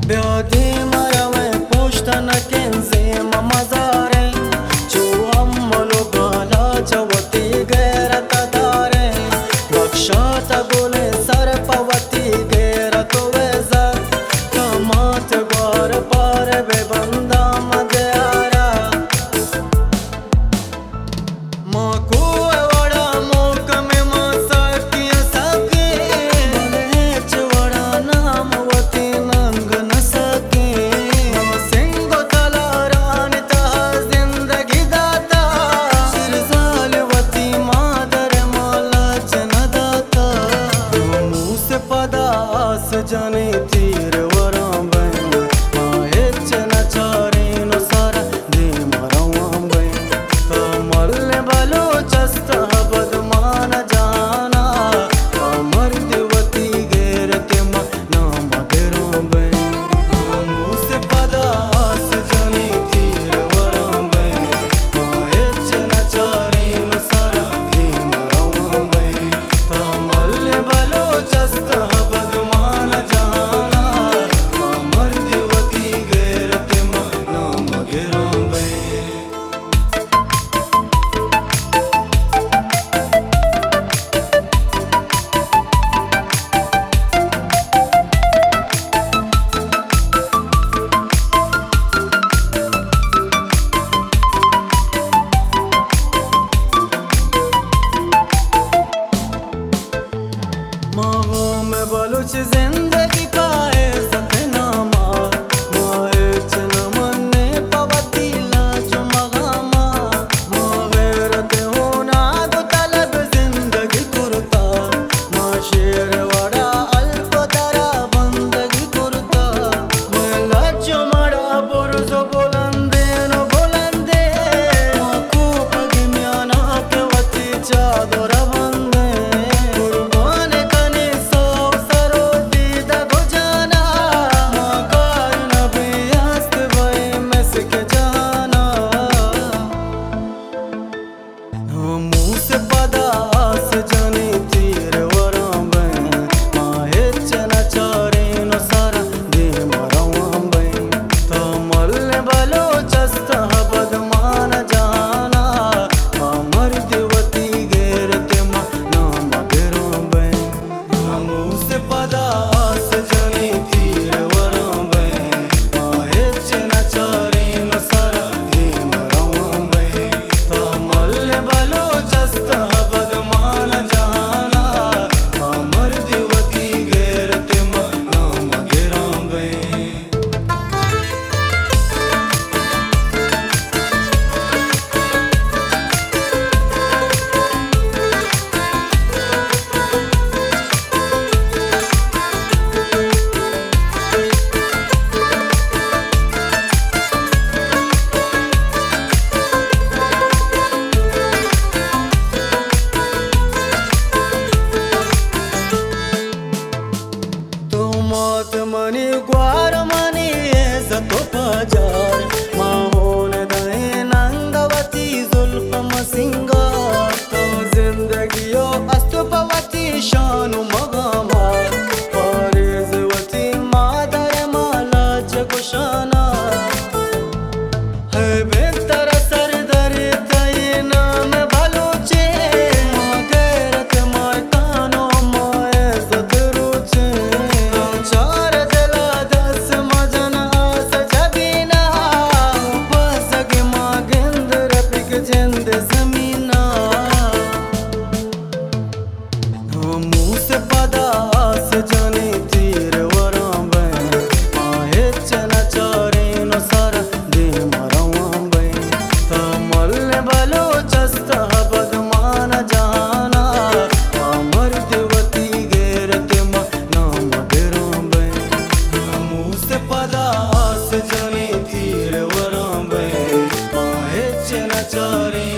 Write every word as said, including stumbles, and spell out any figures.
Beodi marame pushtana kenze mamazare Chu ammalo gala chavati gairatadare Bakshata gule sarpavati gairato vezar Kamat gwar par bebanda madhyara Maku vada mokame masakiya sake Malech vada namvati nang na sake Singo talaran taha zindagi data Sirzalvati madar malach na data Muh se padas jane tir varam bain Mahech na chare no sara de maram bain Kamal balo chasta badman jana Kamar devati gairate ma naam geram bain Muh se padas jane tir varam bain Mahech na chare no sara de maram bain Kamal balo chasta badman jana Kamar devati gairate ma naam geram bain माहों में बलूच जिंदगी का है सतनामा माहेच न मन्ने पवती लाज मगामा मागैरत होना तो तलब जिंदगी कुर्ता मा शेर वड़ा अल्प दरा बंदगी कुर्ता मैं लाज मड़ा बुर्ज बुलंदे न बुलंदे माकू पग म्याना के वती चादर बंदे कुर्बान कने सौ सरो दीदा गुजाना माकार नबी हस्त भय मस्क जाना मुँह से पदास जने तीर वराम बैन माहेच न चारे न सारा दे मराम बैन तमल बलो चस्ता बदमान जाना मामर देवती गैरते मा नाम गेराम बैन मुँह से पदास जने तीर वराम बैन माहेच न चारे न सारा दे मराम बैन तमल बलो चस्ता बदमान जाना मामर देवती गैरते मा नाम गेराम बैन तो मौत मनी ग्वार मनी ऐसतो पजार माहोन दहे नंगवती जुल्फ मसिंगार तो जिंदगियो अस्तुपवती शानु मगामा पारिजवती मादर मालाच कुशाना है बेहतर सरदर तई नाम भलोचे माँ गैरत माँ कानो माँ ऐसत रुचे चार दिला दस मजन आस जबीना बसग माँ गेंदर पिक जिंद जमीना मुँह से पदास जने तीर वराम बैन माहेच न चारे न सारा दे मराम बैन तमल बलो चस्ता बदमान जाना मामर देवती गैरते मा नाम गेराम बैन मुँह से पदास जने तीर वराम बैन माहेच न चारे